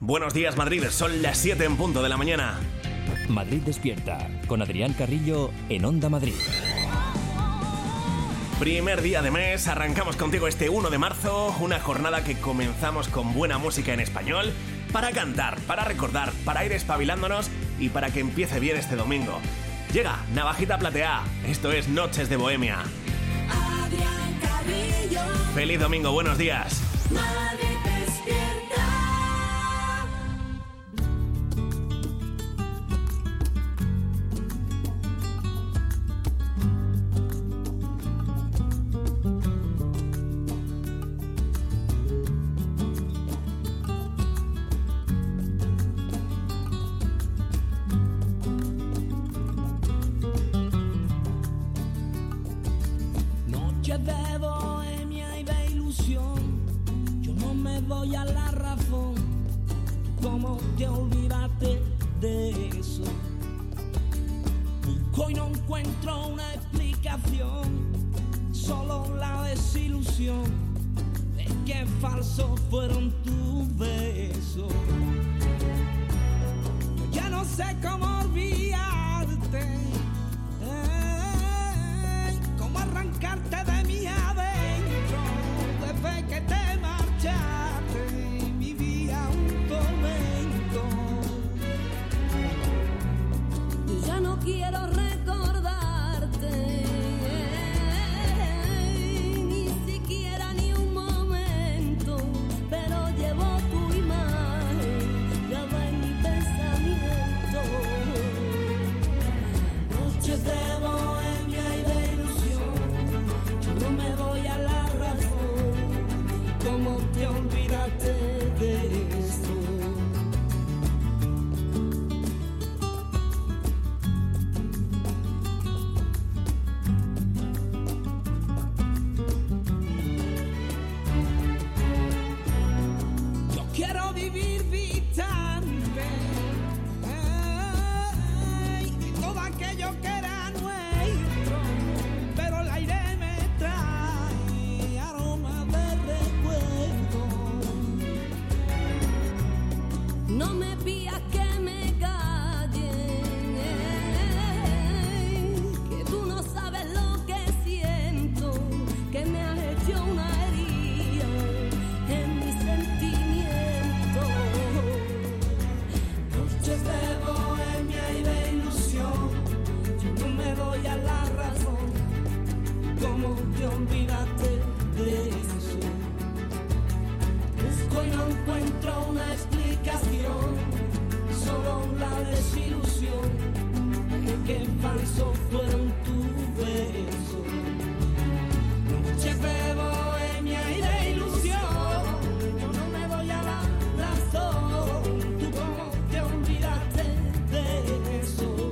Buenos días, Madrid, son las 7 en punto de la mañana. Madrid despierta, con Adrián Carrillo en Onda Madrid. Primer día de mes, arrancamos contigo este 1 de marzo, una jornada que comenzamos con buena música en español, para cantar, para recordar, para ir espabilándonos y para que empiece bien este domingo. Llega Navajita Plateá, esto es Noches de Bohemia. Adrián Carrillo. Feliz domingo, buenos días. Madrid despierta. Noches de bohemia y de ilusión, yo no me doy a la razón. ¿Cómo te olvidaste de eso? Busco y no encuentro una explicación, solo la desilusión de que falsos fueron tus besos. Yo ya no sé cómo olvidarte, cómo arrancarte de mi adentro. Desde que te marchaste vivía un tormento. Yo ya no quiero recordarte, ni siquiera ni un momento, pero llevo tu imagen grabada en mi pensamiento. Noches de bohemia y de ilusión, yo no me doy a la razón. ¿Cómo te olvidaste de esto? Yo quiero vivir distante de todo aquello que era nuestro, pero el aire me trae aroma de recuerdo. No me pidas que me calle, que tú no sabes lo que siento, que me has hecho una herida en mi sentimiento. Noches de bohemia y de ilusión, yo no me doy a la razón. ¿Cómo te olvidaste de eso? Busco y no encuentro una explicación, solo la desilusión de que falsos fueron tus besos. Noches de bohemia y de ilusión, yo no me doy a la razón. ¿Tú cómo te olvidaste de eso?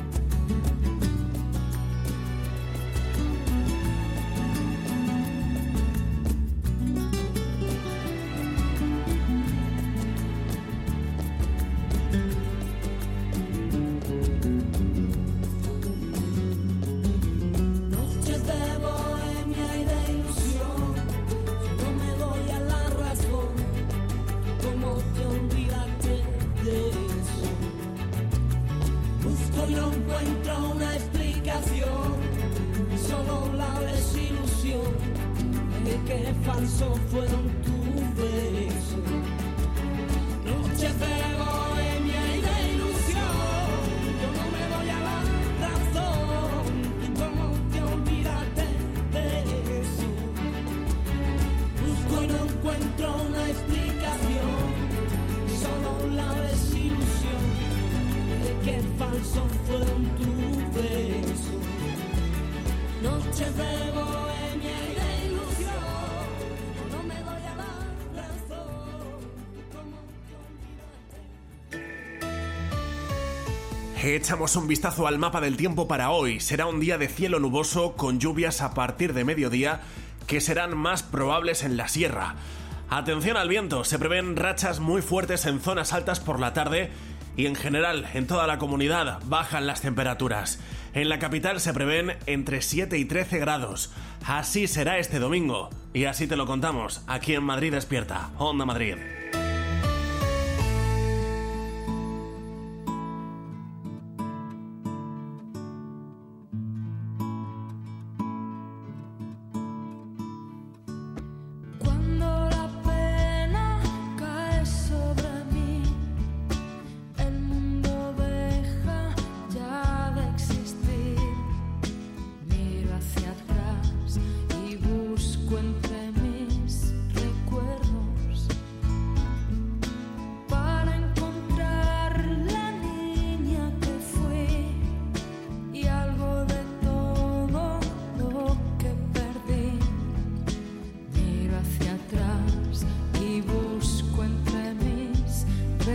Noches de bohemia y de ilusión, yo no me doy a la razón. ¿Cómo te olvidaste de eso? Busco y no encuentro una explicación, solo la desilusión de que falsos fueron tus besos. Noches de bohemia y de ilusión, yo no me doy a la razón. ¿Y cómo te olvidaste de eso? Busco y no encuentro una explicación, solo la desilusión de que falsos fueron tus besos. Noches de bohemia y de ilusión, yo no me doy a la razón. ¿Cómo te olvidaste? Echamos un vistazo al mapa del tiempo para hoy. Será un día de cielo nuboso con lluvias a partir de mediodía que serán más probables en la sierra. Atención al viento, se prevén rachas muy fuertes en zonas altas por la tarde y en general en toda la comunidad bajan las temperaturas. En la capital se prevén entre 7 y 13 grados. Así será este domingo y así te lo contamos aquí en Madrid Despierta, Onda Madrid.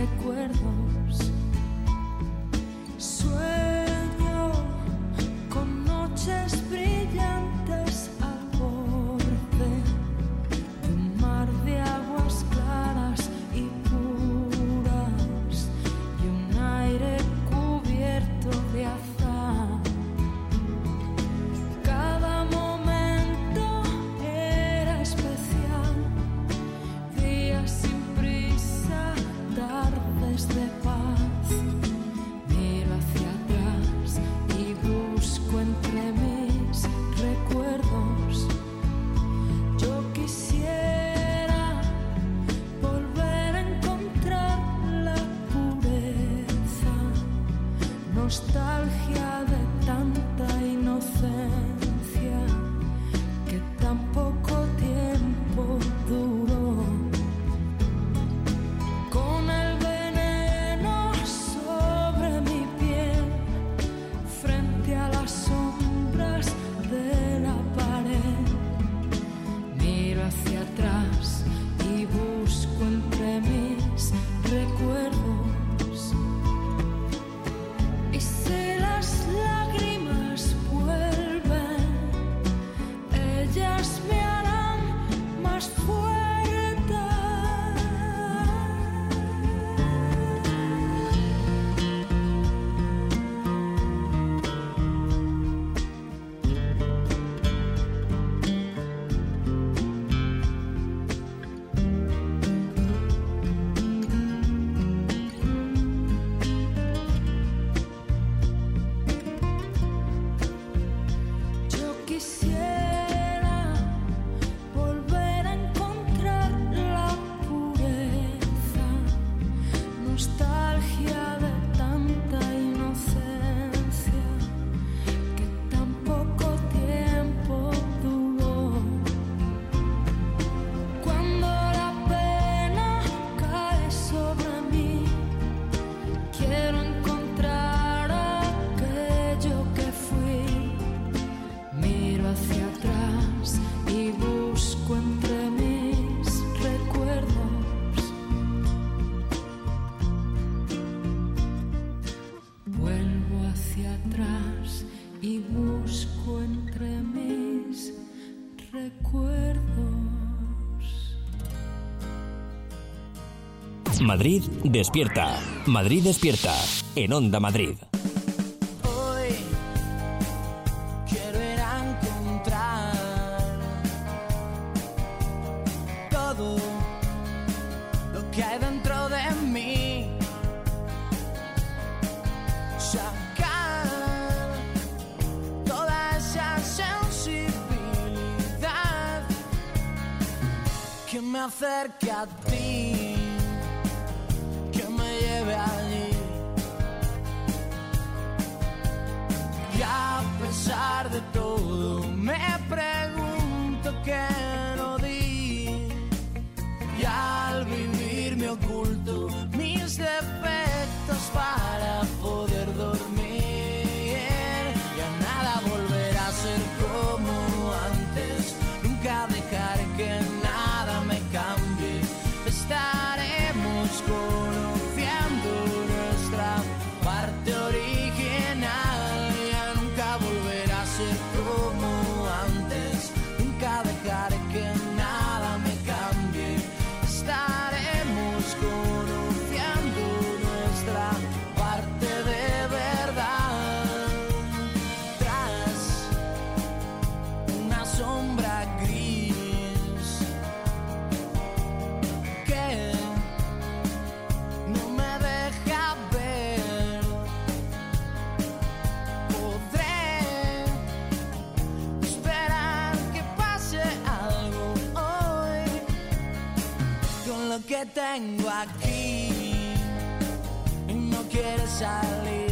recuerdos. Sueño con noches brillantes al borde de un mar de aguas claras y puras y un aire cubierto de azar. Cada momento era especial, días sin prisa, tardes de paz. Miro hacia atrás y busco entre mis recuerdos. Yo quisiera volver a encontrar la pureza, nostalgia de tanta inocencia que tan poco tiempo duró. Con el veneno sobre mi piel, frente a las sombras de la pared, miro hacia atrás y busco entre mis recuerdos. Y si las lágrimas vuelven, ellas me harán más fuerte. Yo quisiera volver a encontrar la pureza, nostalgia de tanta inocencia que tan poco tiempo duró. Cuando la pena cae sobre mí, quiero encontrar aquello que fui. Miro hacia atrás y busco entre mis recuerdos. Vuelvo hacia atrás y busco entre mis recuerdos. Madrid despierta. Madrid despierta. En Onda Madrid. Hoy quiero ir a encontrar todo lo que hay dentro de mí, sacar toda esa sensibilidad que me acerque a ti, que me lleve allí. Y a pesar de todo me pregunto qué no di. Y al vivir me oculto mis defectos para poder dormir. Ya nada volverá a ser como antes. Nunca dejaré que nada me cambie. Estaremos conociendo nuestra parte original. Ya nunca volverá a ser como antes. Nunca dejaré que nada me cambie. Estaremos conociendo nuestra parte de verdad. Tras una sombra gris que no me deja ver, podré esperar que pase algo hoy con lo que tengo aquí y no quiere salir.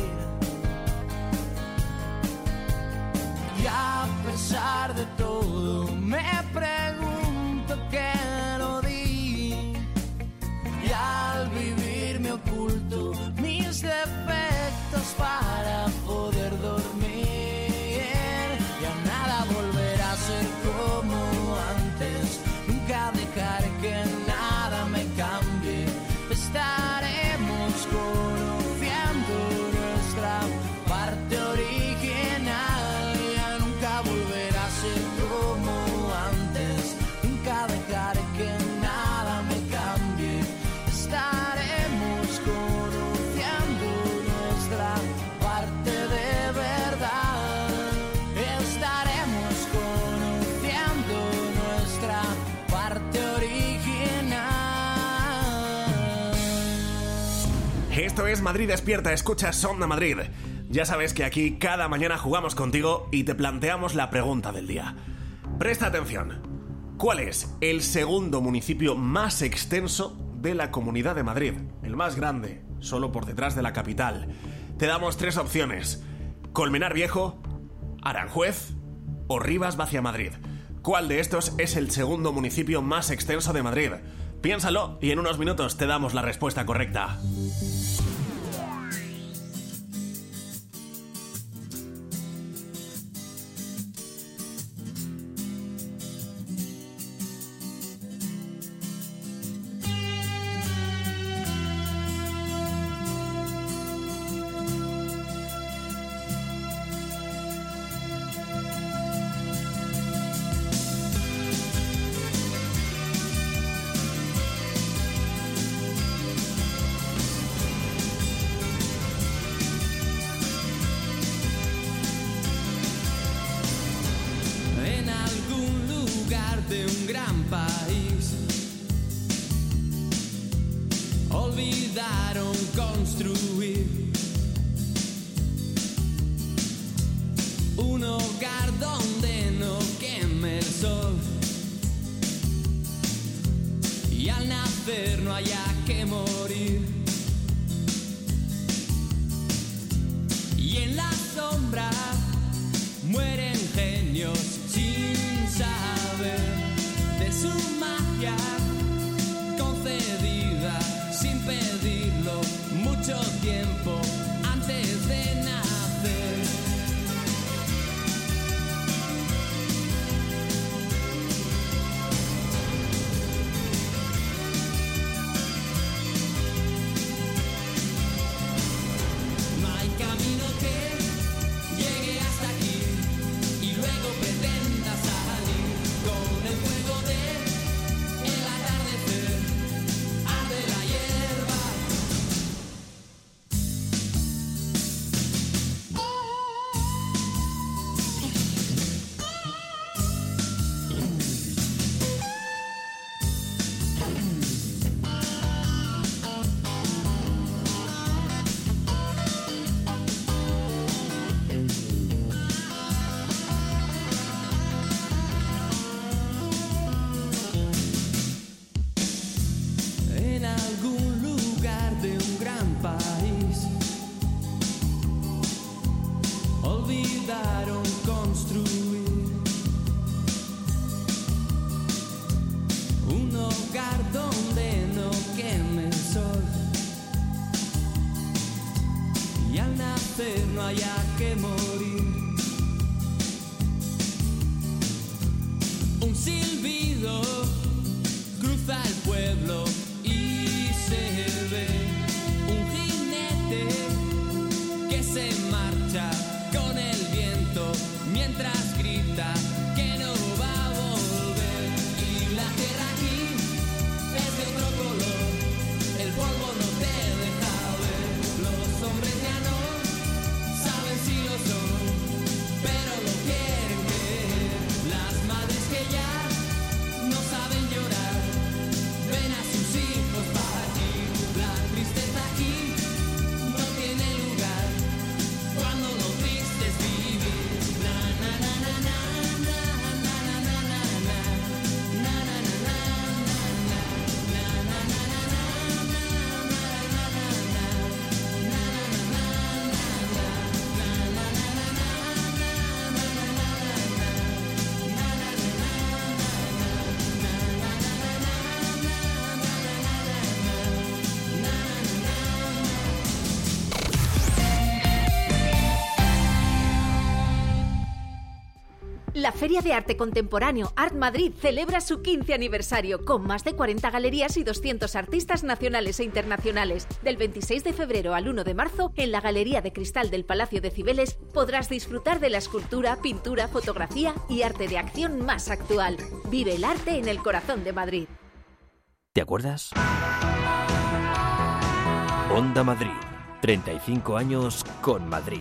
Y a pesar de todo me pregunto qué no di. Y al vivir me oculto mis defectos para poder dormir. Ya nada volverá a ser como antes. Nunca dejaré que nada me cambie. Estaremos estaremos conociendo nuestra parte original. Ya nunca volverá a ser como antes, nunca dejaré que nada me cambie. Estaremos conociendo nuestra parte de verdad. Estaremos conociendo nuestra parte original. Esto es Madrid Despierta, escuchas Onda Madrid. Ya sabes que aquí cada mañana jugamos contigo y te planteamos la pregunta del día. Presta atención. ¿Cuál es el segundo municipio más extenso de la Comunidad de Madrid? El más grande, solo por detrás de la capital. Te damos 3 opciones: Colmenar Viejo, Aranjuez o Rivas Vaciamadrid. ¿Cuál de estos es el segundo municipio más extenso de Madrid? Piénsalo y en unos minutos te damos la respuesta correcta. En algún lugar de un gran país olvidaron construir un hogar donde no queme el sol y al nacer no haya que morir. Y en la sombra mueren genios sin saber de su magia concedida sin pedirlo mucho tiempo antes de nacer. No hay camino que llegue hasta aquí y luego pretenda salir con el fuego de el atardecer. Arde la hierba. En algún lugar de un gran país olvidaron construir un hogar donde no queme el sol y al nacer no haya que morir. Un silbido cruza el pueblo y se ve un jinete que se marcha con el viento mientras grita que no va a volver. Y la tierra aquí es de otro color, el polvo no te deja ver. Los hombres ya no saben si lo son, pero lo quieren creer. Las madres que ya no saben llorar ven a sus hijos Feria de Arte Contemporáneo Art Madrid celebra su 15 aniversario con más de 40 galerías y 200 artistas nacionales e internacionales. Del 26 de febrero al 1 de marzo, en la Galería de Cristal del Palacio de Cibeles podrás disfrutar de la escultura, pintura, fotografía y arte de acción más actual. Vive el arte en el corazón de Madrid. ¿Te acuerdas? Onda Madrid. 35 años con Madrid.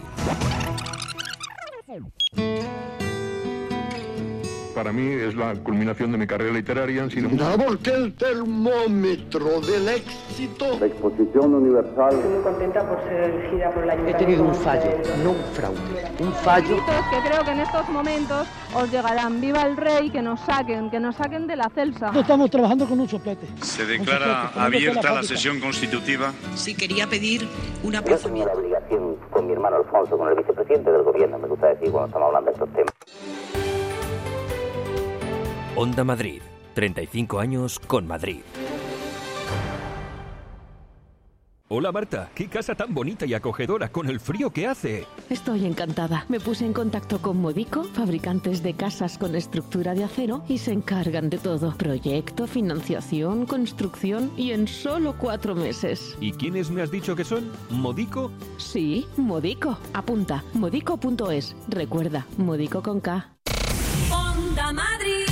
Para mí es la culminación de mi carrera literaria. Han sido porque el termómetro del éxito. La Exposición Universal. Estoy muy contenta por ser elegida por la Ayuntamiento. He tenido un fallo, no un fraude. Un fallo. Que creo que en estos momentos os llegarán. Viva el rey, que nos saquen de la celsa. No estamos trabajando con un soplete. Se declara abierta la sesión constitutiva. Sí, quería pedir un aplazamiento. Yo tenía la obligación con mi hermano Alfonso, con el vicepresidente del gobierno, me gusta decir cuando estamos hablando de estos temas. Onda Madrid. 35 años con Madrid. Hola Marta, qué casa tan bonita y acogedora con el frío que hace. Estoy encantada. Me puse en contacto con Modico, fabricantes de casas con estructura de acero, y se encargan de todo. Proyecto, financiación, construcción y en solo 4 meses. ¿Y quiénes me has dicho que son? ¿Modico? Sí, Modico. Apunta, modico.es. Recuerda, Modico con K. Onda Madrid.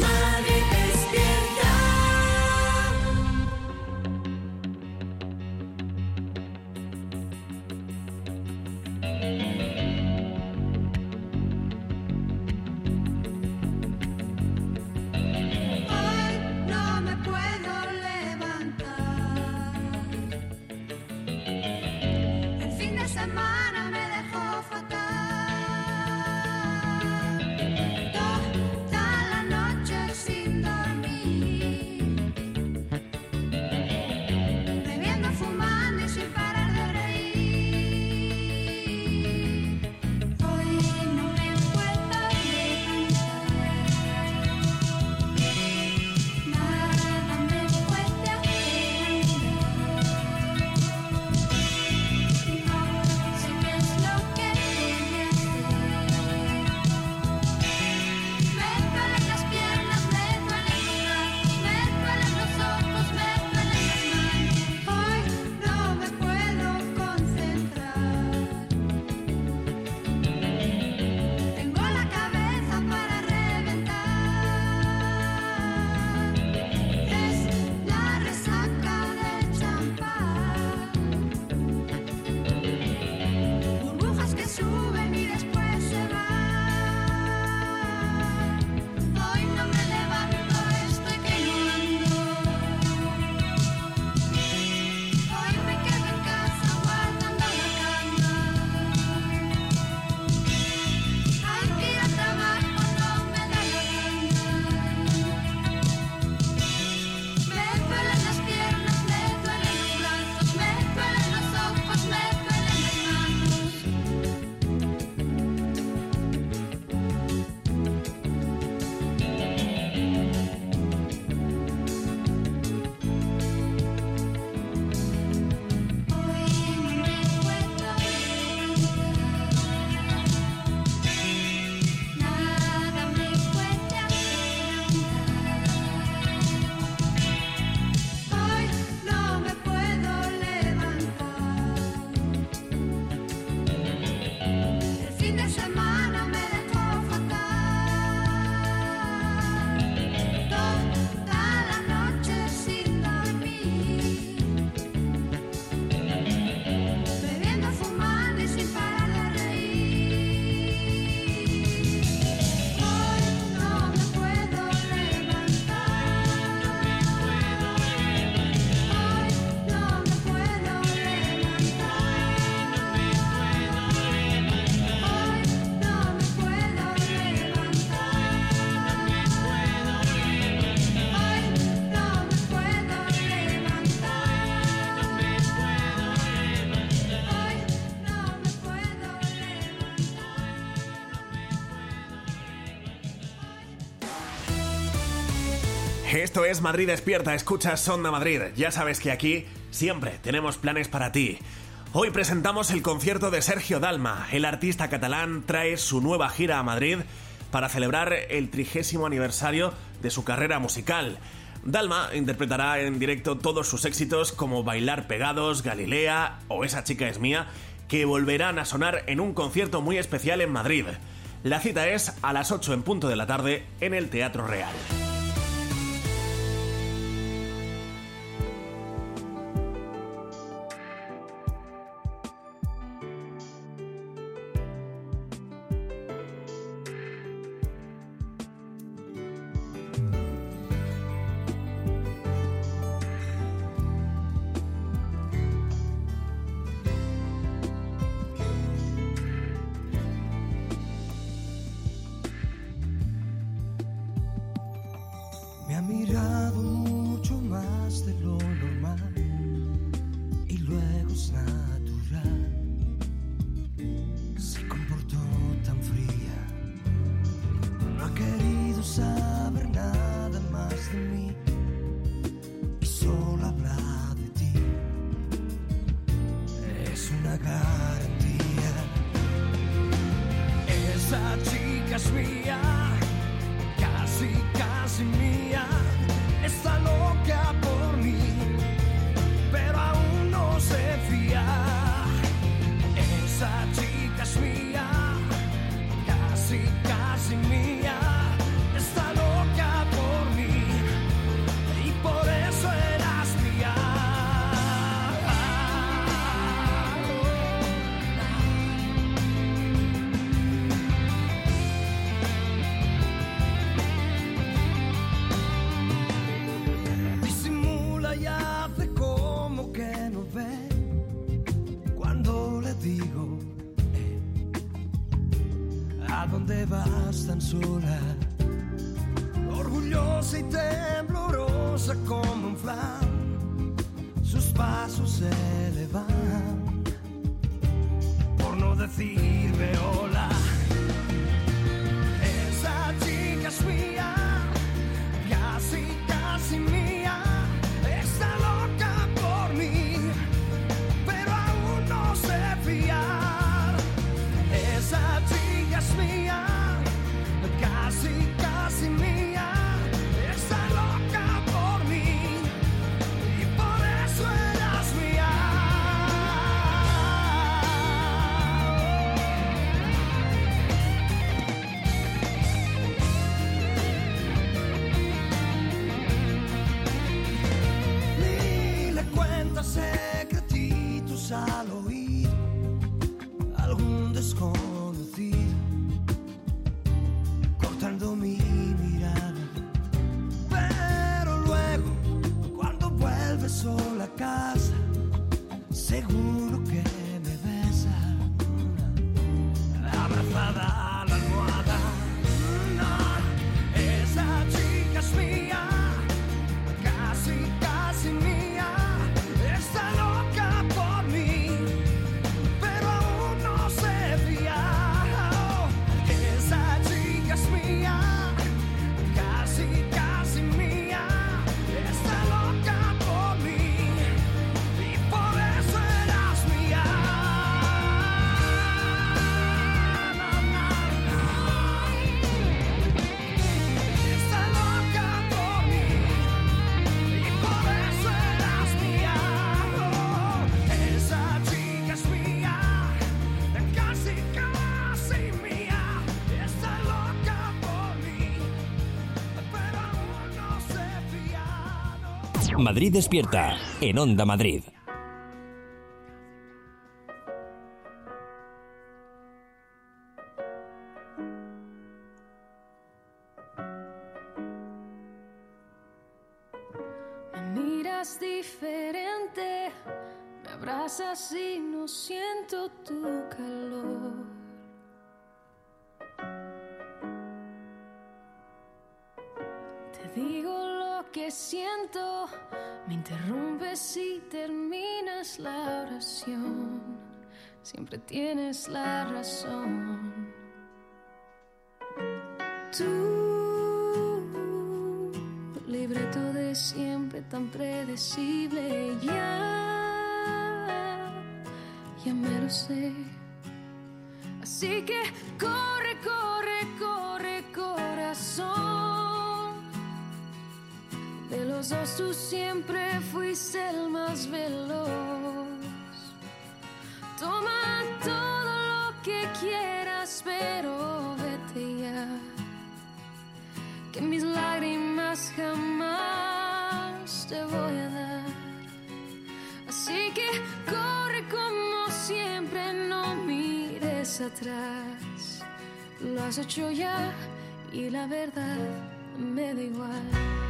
Esto es Madrid Despierta, escuchas Onda Madrid. Ya sabes que aquí siempre tenemos planes para ti. Hoy presentamos el concierto de Sergio Dalma. El artista catalán trae su nueva gira a Madrid para celebrar el 30º aniversario de su carrera musical. Dalma interpretará en directo todos sus éxitos como Bailar Pegados, Galilea o Esa chica es mía, que volverán a sonar en un concierto muy especial en Madrid. La cita es a las 8 en punto de la tarde en el Teatro Real. Me ha mirado mucho más de lo normal y luego es natural. Se comportó tan fría, no ha querido saber nada más de mí y solo habla de ti. Es una garantía. Esa chica es mía, casi mía, está loca por mí, pero aún no se fía. Esa chica es mía, casi mía, está loca por mí y por eso eras mía. Digo, ¿a dónde vas tan sola? Orgullosa y temblorosa como un flan, sus pasos se elevan por no decirme hola. Esa chica es mía, casi mía, está loca por mí, pero aún no sé fiar. Esa chica es mía, casi mía, está loca por mí y por eso eras mía. Ni le cuentas secretitos al oído algún desconocido, cortando mi mirada, pero luego cuando vuelves sola a casa, seguro que me besa, abrazada a la almohada. No, esa chica es mía, casi mía, está loca por mí, pero aún no sé fiar. Esa chica es mía, casi mía, está loca por mí y por eso eras mía. Está loca por mí y por eso eras mía. Esa chica es mía, casi mía, está loca por mí, pero aún no sé fiar. Madrid Despierta, en Onda Madrid. Me miras diferente, me abrazas y no siento tu calor. Te digo lo que siento, me interrumpes y terminas la oración. Siempre tienes la razón. Tú, libreto de siempre tan predecible, ya me lo sé. Así que corre, corre, corre, los dos tú siempre fuiste el más veloz. Toma todo lo que quieras, pero vete ya, que mis lágrimas jamás te voy a dar. Así que corre como siempre, no mires atrás. Lo has hecho ya y la verdad me da igual.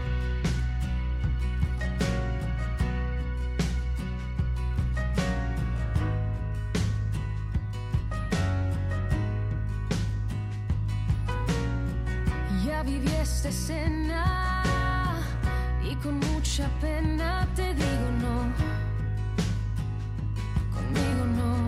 Ya viví esta escena y con mucha pena te digo no, conmigo no.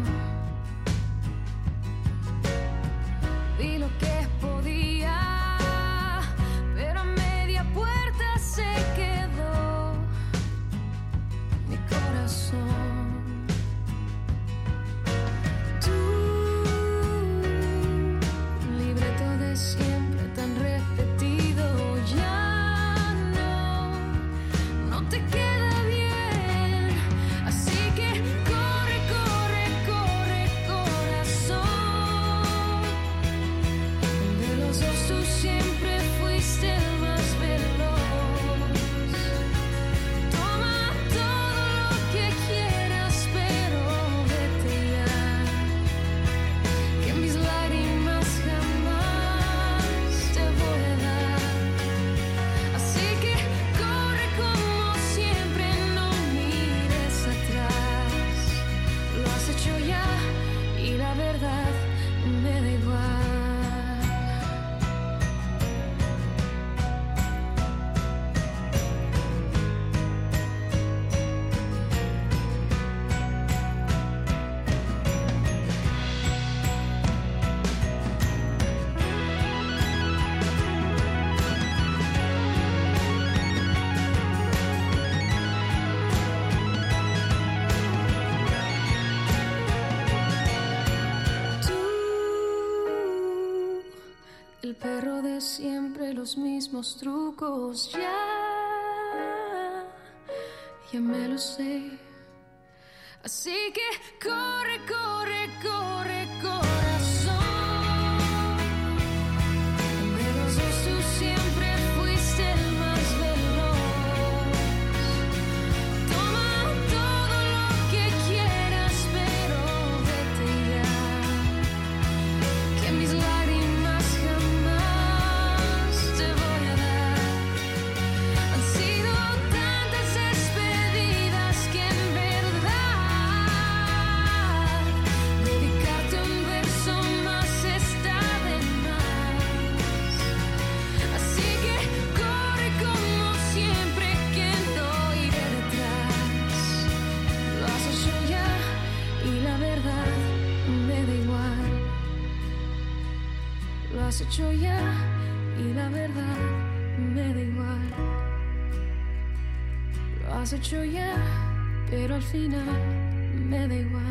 Vi lo que podía, pero a media puerta se quedó mi corazón. Tú, libreto de siempre tan repetido, ya no te queda bien. Así que corre, corre, corre, corazón. De los dos tú siempre fuiste el más veloz. Toma todo lo que quieras, pero vete ya, que mis lágrimas jamás te voy a dar. Así que corre como siempre, no mires atrás. Lo has hecho ya y la verdad me da igual. El perro de siempre, los mismos trucos, ya me lo sé. Así que corre, corre, corre, corazón. De los dos tú siempre fuiste el más veloz. Toma todo lo que quieras, pero vete ya, que mis lágrimas jamás te voy a dar. Han sido tantas despedidas que en verdad dedicarte un verso más está de más. Así que corre como siempre, que no iré detrás. Lo has hecho ya y la verdad me da igual. Lo has hecho ya y la verdad me da igual. Lo has hecho ya, pero al final me da igual.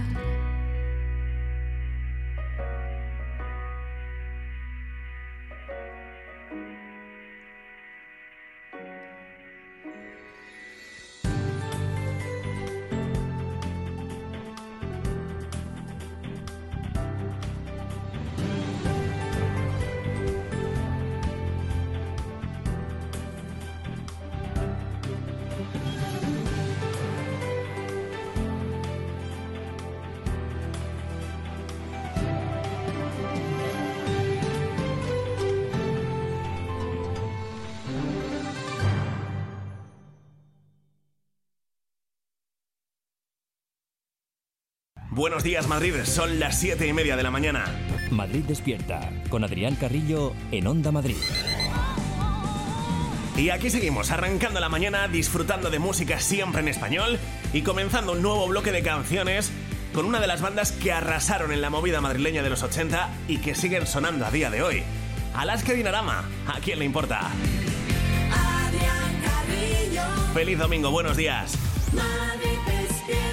Buenos días, Madrid. Son las 7:30 de la mañana. Madrid despierta, con Adrián Carrillo en Onda Madrid. Y aquí seguimos, arrancando la mañana, disfrutando de música siempre en español y comenzando un nuevo bloque de canciones con una de las bandas que arrasaron en la movida madrileña de los 80 y que siguen sonando a día de hoy. Alaska Dinarama, ¿a quién le importa? Adrián Carrillo. Feliz domingo, buenos días. Madrid despierta.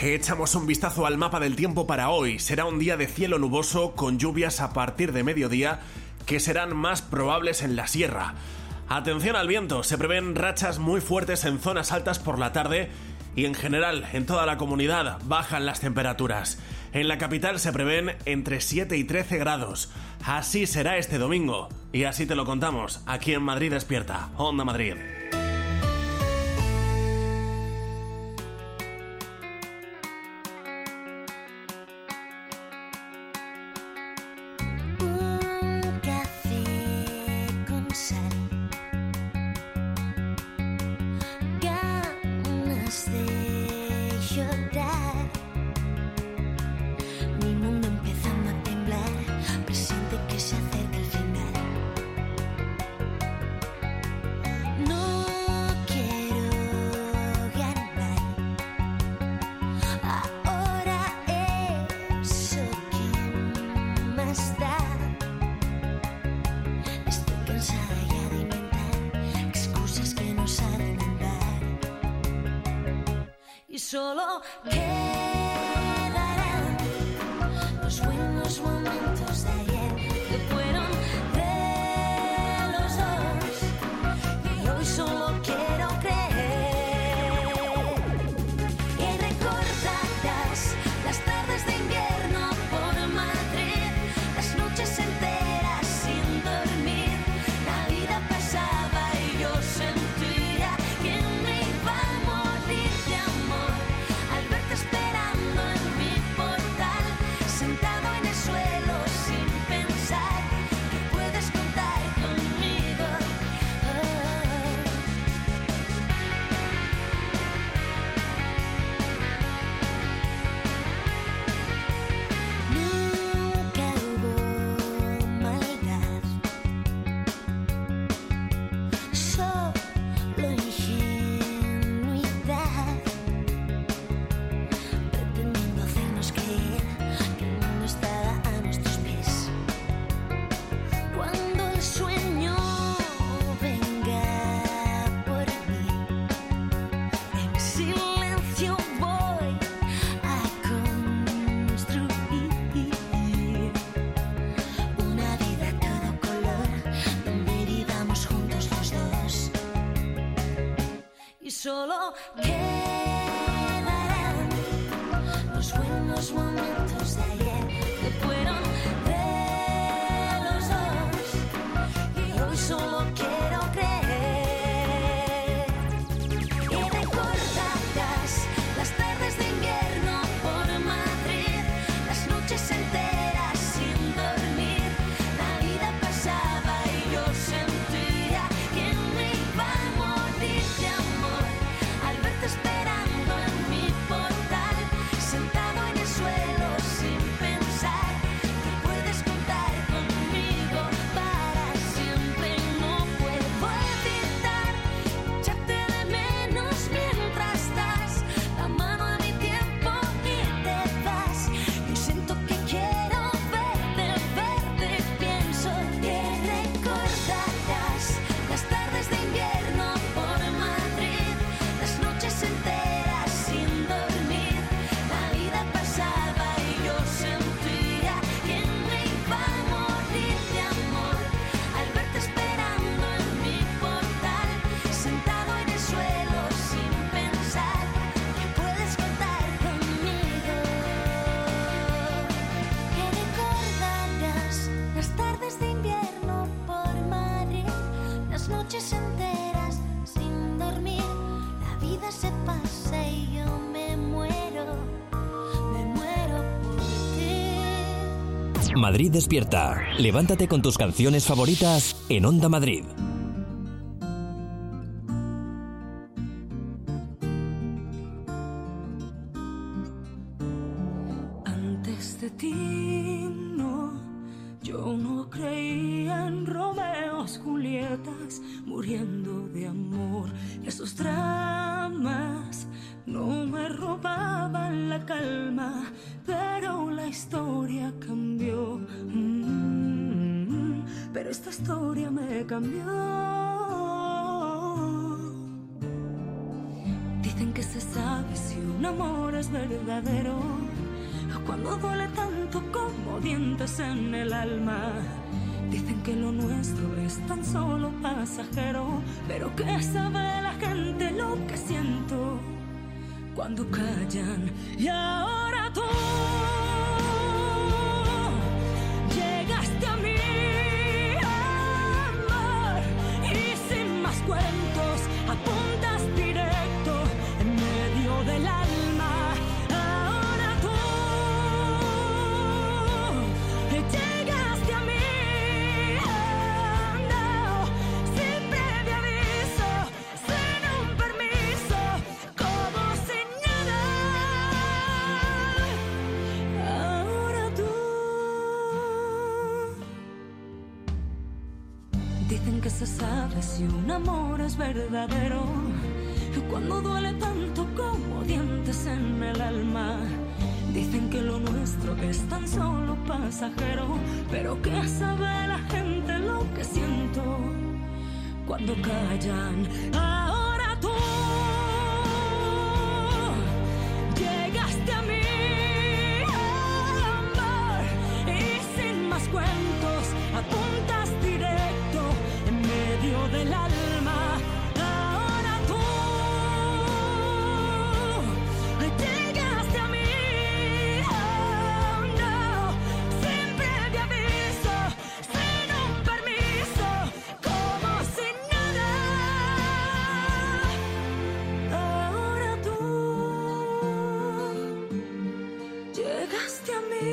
Echamos un vistazo al mapa del tiempo para hoy. Será un día de cielo nuboso con lluvias a partir de mediodía que serán más probables en la sierra. Atención al viento, se prevén rachas muy fuertes en zonas altas por la tarde y en general en toda la comunidad bajan las temperaturas. En la capital se prevén entre 7 y 13 grados. Así será este domingo y así te lo contamos aquí en Madrid Despierta, Onda Madrid. Solo quedarán los buenos momentos de ayer que fueron de los dos y hoy solo quiero creer que recordarás las tardes de invierno por Madrid, las noches enteras sin dormir, la vida pasaba y yo sentía que me iba a morir de amor. Esperando en mi portal, sentado en el suelo sin pensar que puedes contar conmigo. Nunca hubo maldad, solo ingenuidad. Solo quedarán los buenos momentos de ayer que fueron de los dos y hoy solo quiero creer que recordarás las tardes de invierno por Madrid, las noches enteras sin dormir, la vida pasaba y yo sentía que me iba a morir de amor. Esperando en mi portal, sentado en el suelo sin pensar que puedes contar conmigo para siempre. No puedo evitar echarte de menos mientras das la mano a mi tiempo y te vas. Yo siento que quiero verte, pienso que recordarás las tardes de invierno por Madrid, las noches enteras sin dormir, la vida pasaba y yo sentía que me iba a morir de amor al verte esperando en mi portal, sentado en el suelo sin pensar que puedes contar conmigo, que recordarás las tardes de invierno por Madrid, las noches enteras sin dormir, la vida se pasa y yo me muero por ti. Madrid Despierta. Levántate con tus canciones favoritas en Onda Madrid. Antes de ti, no, yo no creía en Romeos, Julietas, muriendo de amor. Esos dramas no me robaban la calma, pero la historia cambió. Pero esta historia me cambió. Dicen que que se sabe si un amor es verdadero cuando duele tanto como dientes en el alma. Dicen que lo nuestro es tan solo pasajero, pero que sabe la gente lo que siento cuando callan. Y ahora tú llegaste a mí, amor, y sin más cuentos apuntas directo en medio del alma. Ahora tú llegaste a mí, no, sin previo aviso, sin un permiso, como sin nada. Ahora tú. Dicen que se sabe si un amor es verdadero cuando duele tanto como dientes en el alma. Dicen que lo nuestro es tan solo pasajero, pero que sabe la gente lo que siento cuando callan. Ahora tú llegaste a mí, amor, y sin más cuentos apuntas directo en medio del alma. Ahora tú llegaste a mí, oh no, sin previo aviso, sin un permiso, como sin nada. Ahora tú llegaste a mí.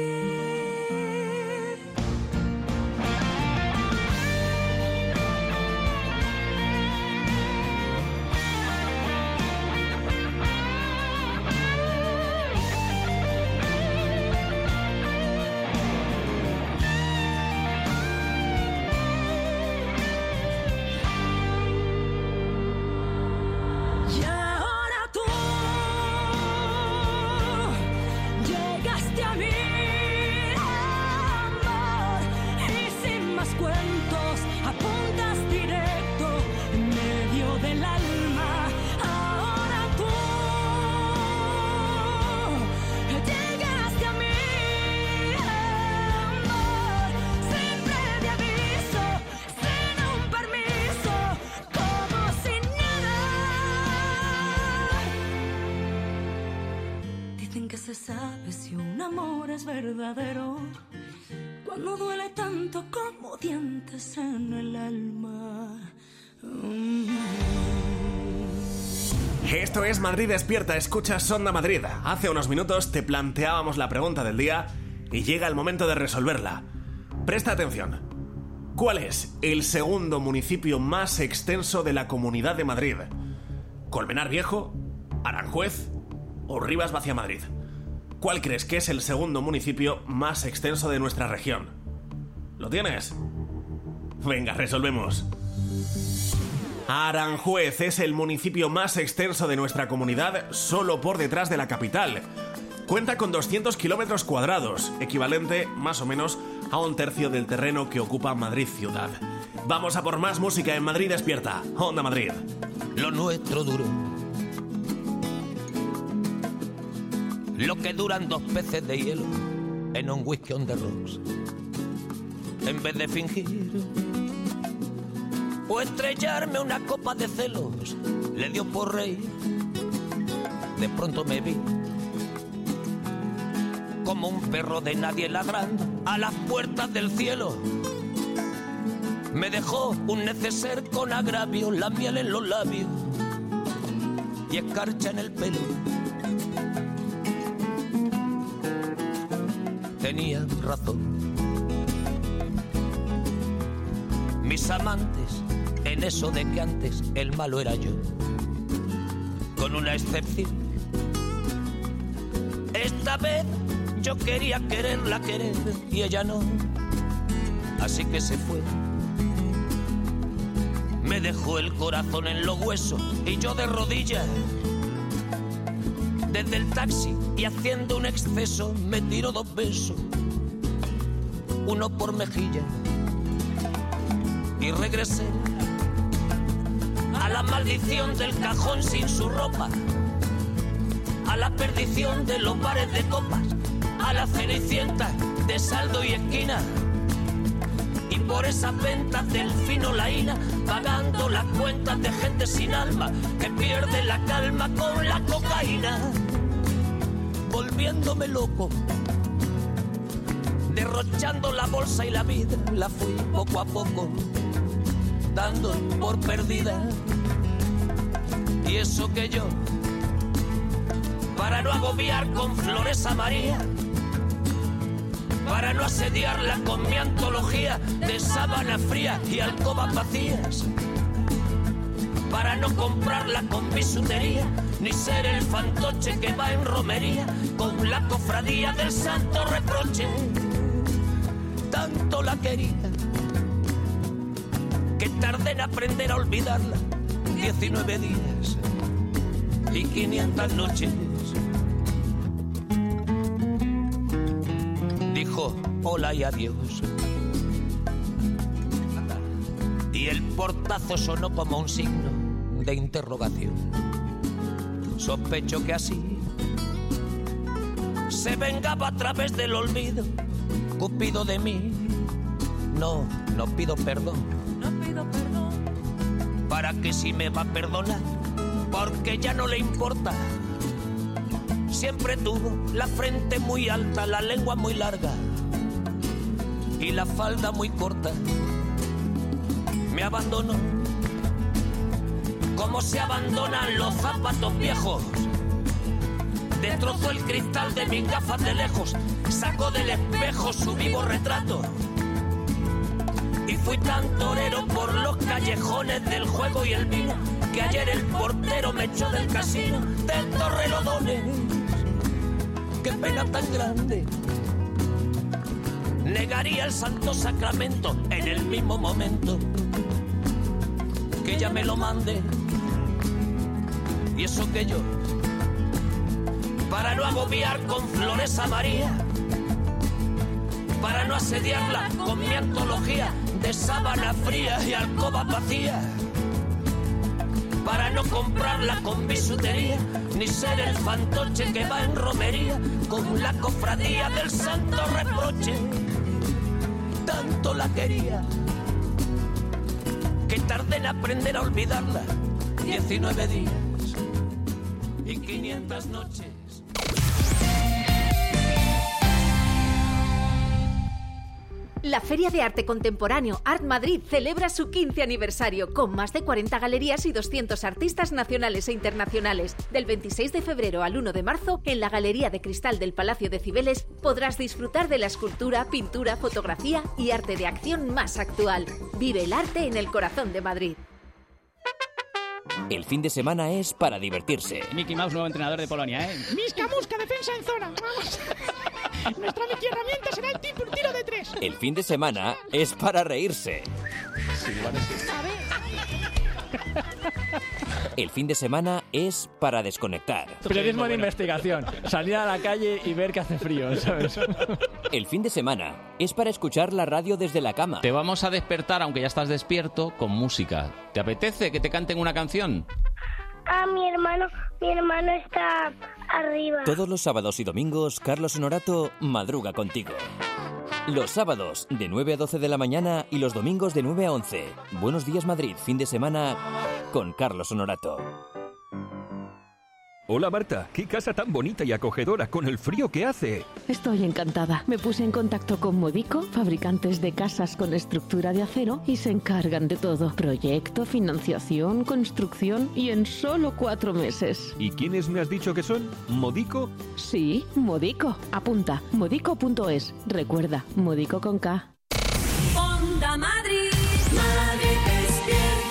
Y ahora tú llegaste a mí, amor, y sin más cuentos apuntas directo en medio del alma. Ahora tú llegaste a mí, amor, sin previo aviso, sin un permiso, como sin nada. Dicen que se sabe si un amor es verdadero cuando duele tanto como dientes en el alma. Esto es Madrid Despierta, escuchas Onda Madrid. Hace unos minutos te planteábamos la pregunta del día y llega el momento de resolverla. Presta atención. ¿Cuál es el segundo municipio más extenso de la Comunidad de Madrid? ¿Colmenar Viejo, Aranjuez o Rivas Vacia Madrid? ¿Cuál crees que es el segundo municipio más extenso de nuestra región? ¿Lo tienes? Venga, resolvemos. Aranjuez es el municipio más extenso de nuestra comunidad, solo por detrás de la capital. Cuenta con 200 kilómetros cuadrados, equivalente más o menos a un tercio del terreno que ocupa Madrid ciudad. Vamos a por más música en Madrid Despierta, Onda Madrid. Lo nuestro duro, lo que duran 2 peces de hielo en un whisky on the rocks. En vez de fingir o estrellarme una copa de celos, le dio por reír. De pronto me vi como un perro de nadie ladrando a las puertas del cielo. Me dejó un neceser con agravio, la miel en los labios y escarcha en el pelo. Tenía razón. Mis amantes, en eso de que antes el malo era yo, con una excepción. Esta vez yo quería quererla querer y ella no, así que se fue. Me dejó el corazón en los huesos y yo de rodillas. Desde el taxi y haciendo un exceso me tiró 2 besos, uno por mejilla, y regresé a la maldición del cajón sin su ropa, a la perdición de los bares de copas, a la cenicienta de saldo y esquina. Y por esas ventas del fino laína, pagando las cuentas de gente sin alma que pierde la calma con la cocaína. Volviéndome loco, derrochando la bolsa y la vida, la fui poco a poco dando por perdida. Y eso que yo, para no agobiar con flores a María, para no asediarla con mi antología de sábana fría y alcobas vacías, para no comprarla con bisutería, ni ser el fantoche que va en romería con la cofradía del santo reproche. Tanto la quería que tardé en aprender a olvidarla 19 días y 500 noches. Dijo hola y adiós, y el portazo sonó como un signo de interrogación. Sospecho que así se vengaba a través del olvido Cupido de mí. No pido perdón, para que si me va a perdonar, porque ya no le importa. Siempre tuvo la frente muy alta, la lengua muy larga y la falda muy corta. Me abandonó como se abandonan los zapatos viejos. Destrozó el cristal de mis gafas de lejos, sacó del espejo su vivo retrato. Y fui tan torero por los callejones del juego y el vino, que ayer el portero me echó del casino del Torrelodones. Qué pena tan grande. Negaría el santo sacramento en el mismo momento que ella me lo mande. Y eso que yo, para no agobiar con flores a María, para no asediarla con mi antología de sábana fría y alcobas vacías, para no comprarla con bisutería, ni ser el fantoche que va en romería con la cofradía del santo reproche. Tanto la quería que tardé en aprender a olvidarla 19 días y 500 noches. La Feria de Arte Contemporáneo Art Madrid celebra su 15 aniversario con más de 40 galerías y 200 artistas nacionales e internacionales. Del 26 de febrero al 1 de marzo, en la Galería de Cristal del Palacio de Cibeles, podrás disfrutar de la escultura, pintura, fotografía y arte de acción más actual. Vive el arte en el corazón de Madrid. El fin de semana es para divertirse. Mickey Mouse, nuevo entrenador de Polonia, ¿eh? Miska Muska, defensa en zona. Vamos. Nuestra Mickey herramienta será el tiro de 3. El fin de semana es para reírse. Sí, vale, sí. A ver. El fin de semana es para desconectar. Periodismo de investigación. Salir a la calle y ver que hace frío, ¿sabes? El fin de semana es para escuchar la radio desde la cama. Te vamos a despertar, aunque ya estás despierto, con música. ¿Te apetece que te canten una canción? Ah, mi hermano está arriba. Todos los sábados y domingos, Carlos Honorato madruga contigo. Los sábados de 9 a 12 de la mañana y los domingos de 9 a 11. Buenos días Madrid, fin de semana con Carlos Honorato. Hola Marta, qué casa tan bonita y acogedora con el frío que hace. Estoy encantada. Me puse en contacto con Modico, fabricantes de casas con estructura de acero, y se encargan de todo. Proyecto, financiación, construcción y en solo 4 meses. ¿Y quiénes me has dicho que son? ¿Modico? Sí, Modico. Apunta, modico.es. Recuerda, Modico con K. Onda Madrid, Madrid despierta.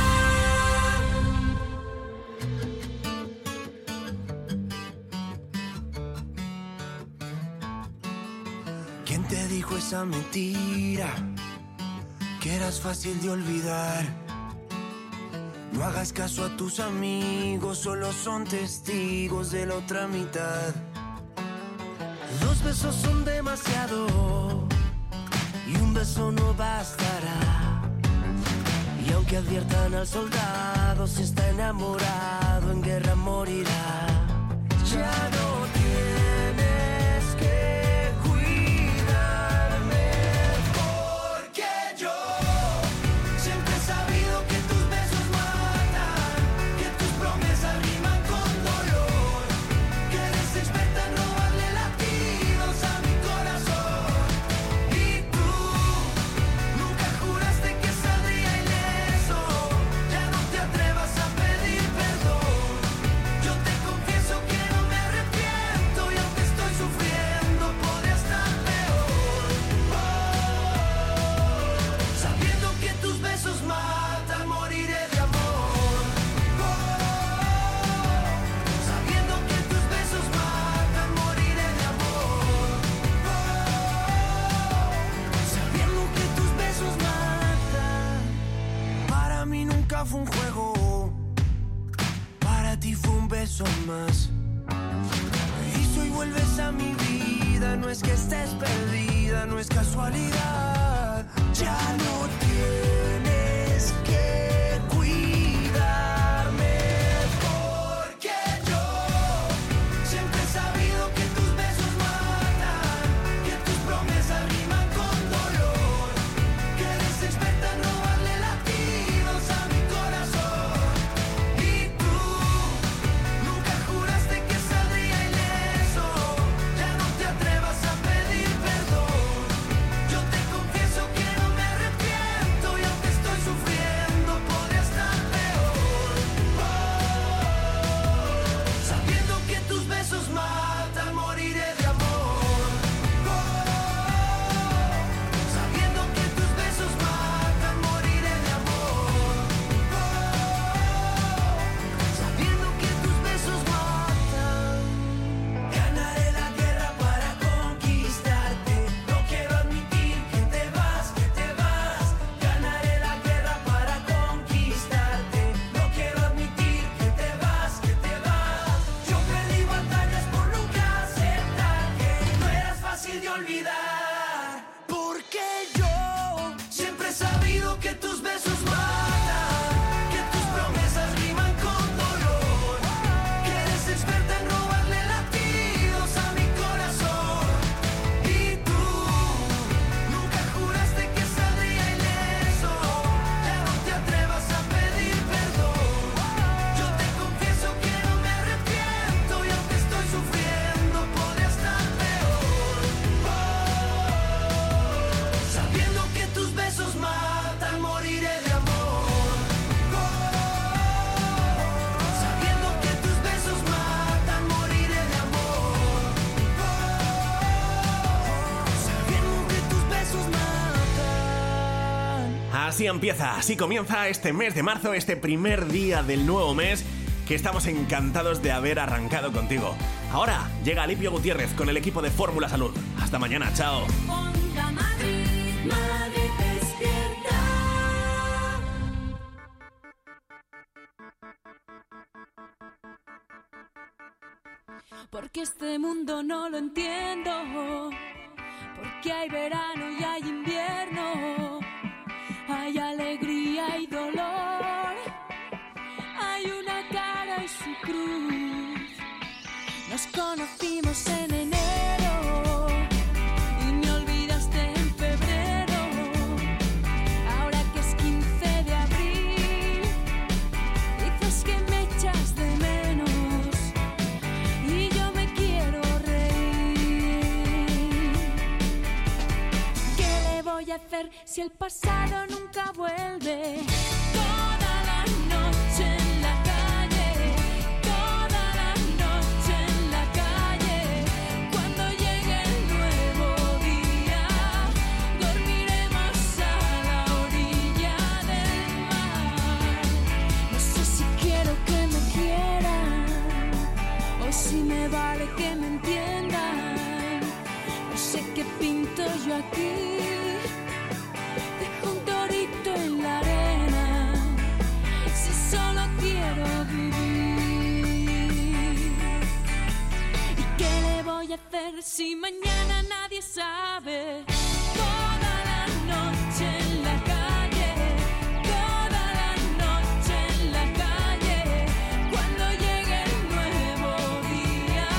¿Quién te dijo esa mentira? Que eras fácil de olvidar. No hagas caso a tus amigos, solo son testigos de la otra mitad. 2 besos son demasiado y un beso no bastará. Y aunque adviertan al soldado, si está enamorado en guerra morirá. Ya no tienes que cuidarme, porque yo siempre he sabido que tus besos matan, que tus promesas riman con dolor, que eres experta en robarle latidos a mi corazón. Y tú nunca juraste que saldría ileso, ya no te atrevas a pedir perdón. Yo te confieso que no me arrepiento y aunque estoy sufriendo podría estar peor. Sabiendo que tus besos matan, moriré de amor. Sabiendo que tus besos matan, moriré de amor. Sabiendo que tus besos matan. Para mí nunca fue un juego, para ti fue un beso más. Y hoy vuelves a mi vida, no es que estés perdida, no es casualidad. Ya no tienes que cuidarme, porque yo siempre he sabido que tus besos matan, que tus promesas riman con dolor, que eres experta en robarle latidos a mi corazón. Y tú nunca juraste que saldría ileso, ya no te atrevas a pedir perdón. Yo te confieso que no me arrepiento y aunque estoy sufriendo podría estar peor. Sabiendo que tus besos matan, moriré de amor. Sabiendo que tus besos matan, moriré de amor. Sabiendo que tus besos matan. Ganaré la guerra para conquistarte. No quiero admitir que te vas, que te vas. Ganaré la guerra para conquistarte. No quiero admitir que te vas, que te vas. Yo perdí batallas por nunca aceptar que no eras fácil de olvidar. Porque yo siempre he sabido que tus besos matan, que tus promesas riman con dolor, que eres experta en robarle latidos a mi corazón. Y tú nunca juraste que saldría ileso, ya no te atrevas a pedir perdón. Yo te confieso que no me arrepiento y aunque estoy sufriendo podría estar peor. Sabiendo que tus besos matan, moriré de amor. Sabiendo que tus besos matan, moriré de amor. Sabiendo que tus besos matan. Así empieza, así comienza este mes de marzo, este primer día del nuevo mes, que estamos encantados de haber arrancado contigo. Ahora llega Alipio Gutiérrez con el equipo de Fórmula Salud. Hasta mañana, chao. Onda Madrid, Madrid despierta. Porque este mundo no lo entiendo, porque hay verano y hay invierno, hay alegría y dolor, hay una cara y su cruz. Nos conocimos en enero y me olvidaste en febrero. Ahora que es 15 de abril, dices que me echas de menos y yo me quiero reír. ¿Qué le voy a hacer si el pasado nunca vuelve? Toda la noche en la calle, toda la noche en la calle. Cuando llegue el nuevo día, dormiremos a la orilla del mar. No sé si quiero que me quieran o si me vale que me entiendan. No sé qué pinto yo aquí. Dejo un torito en la arena, si solo quiero vivir. ¿Y qué le voy a hacer si mañana nadie sabe? Toda la noche en la calle, toda la noche en la calle. Cuando llegue el nuevo día,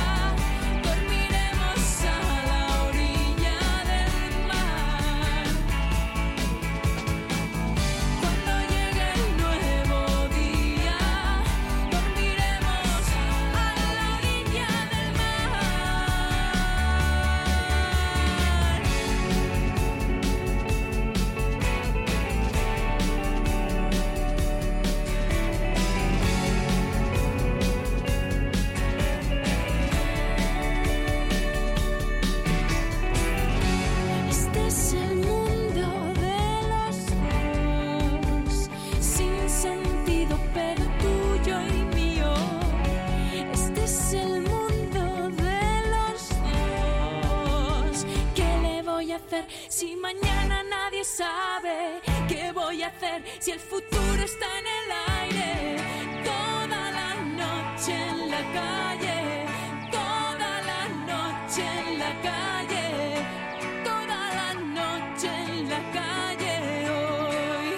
hacer si mañana nadie sabe qué voy a hacer si el futuro está en el aire? Toda la noche en la calle, toda la noche en la calle, toda la noche en la calle hoy.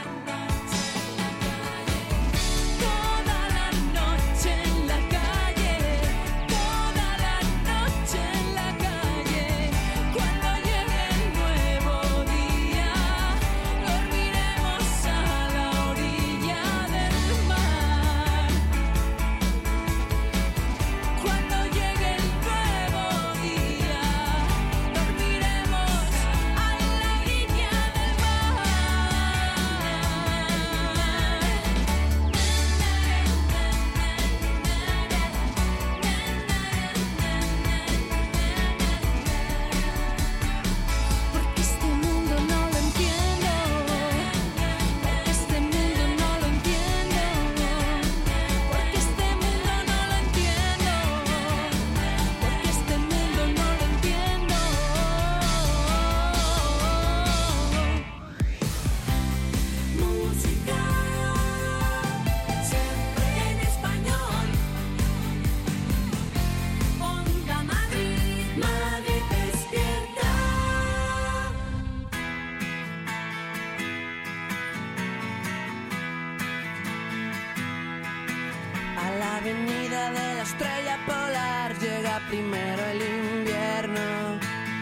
Toda la noche en la calle, toda la noche en la calle. Cuando llegue el nuevo día, dormiremos a la orilla del mar. Cuando llegue el nuevo día, dormiremos a la orilla del mar. Porque este mundo no lo entiendo, porque este mundo no lo entiendo, porque este mundo no lo entiendo, porque este mundo no lo entiendo. Música siempre en español. Onda Madrid, Madrid despierta. A la avenida de la estrella polar llega primero el invierno.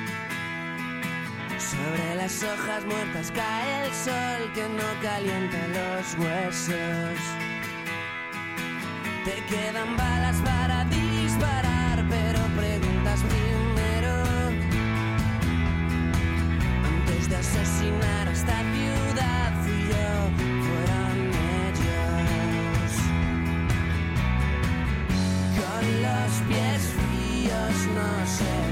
Sobre las hojas muertas cae el sol que no calienta los huesos. Te quedan balas para disparar, pero preguntas primero. Antes de asesinar a esta ciudad, fui yo, fueron ellos. Con los pies fríos no sé